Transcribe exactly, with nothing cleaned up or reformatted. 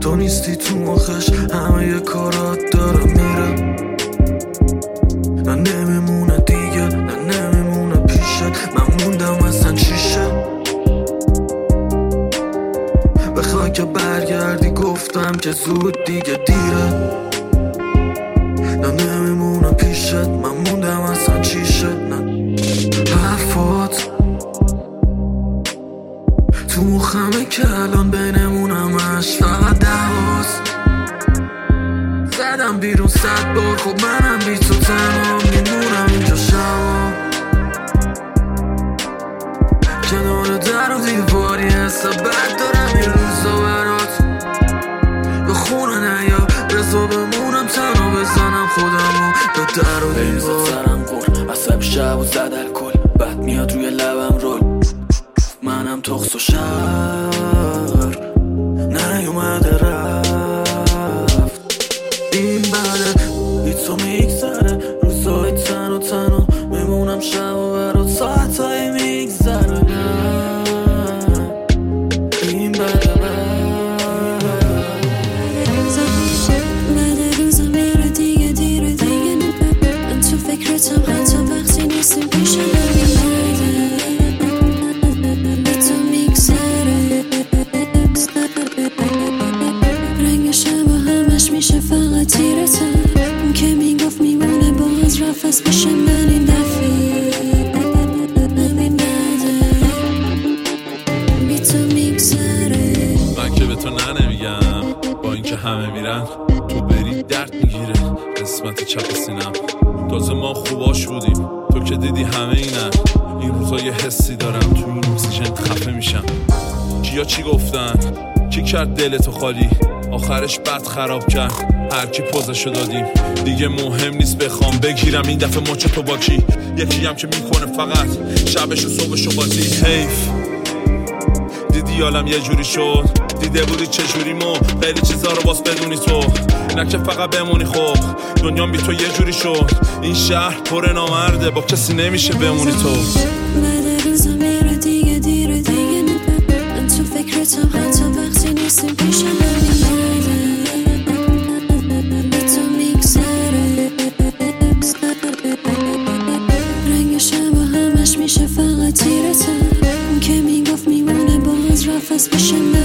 تو نیستی تو مخش، همه یه کارات داره میره. نه نمیمونه دیگه، نه نمیمونه پیشت، من موندم اصلا چیشه. بخوای که برگردی گفتم که زود دیگه دیره. نه نمیمونه پیشت، من موندم اصلا چیشه. نه حرفات تو مخمه که الان بینمونمش فقط دواست. زدم بیرون صد بار، خب منم بی تو تنها میمونم اینجا شبا. کنار در و دیواری حساب بد دارم این روزا برات. به خونه نیا رضا بمونم تنها بزنم خودمو به در و دیوار. سرم قول عصب شب و زد الکل، بد میاد روی لبم رول. منم تخص و شهر نیومده رفت. این بده بی تو میگذره، روزای تن و تنها میمونم شب و برات ساعتایی میگذره. این بده بده روزا میره دیگه دیره دیگه. من تو فکرتم حتی وقتی نیستیم پیش میشه فقط تیرتم. اون که میگفت میمونه باز رفت میشه من این دفعه. همین بده بی تو میگذره. من که به تو نه نمیگم، با اینکه همه میرن تو بری درد میگیره قسمت چپ سینم. تازه ما خوباش بودیم، تو که دیدی همه اینن. این روزا یه حسی دارم تو این اکسیژن خفه میشم. کیا چی گفتن؟ کی کرد دلتو خالی؟ آخرش بد خراب کرد، هر کی پوزشو دادیم. دیگه مهم نیست بخوام بگیرم این دفعه مچ تو با کی. یکی هم که میکنه فقط شبش و صبحشو بازی. حیف دیدی عالم یه جوری شد، دیده بودی چه جوری مو خیلی چیزا رو باز بدونی تو. نه که فقط بمونی، خب دنیا بی تو یه جوری شد. این شهر پر نامرده، با کسی نمیشه بمونی تو. بده روزا میره دیگه دیره دیگه. من تو فکرتم حتی وقتی نیستیم پیش من. میشه فقط تیرتم. اون که میگفت میمونه باز رفت میشه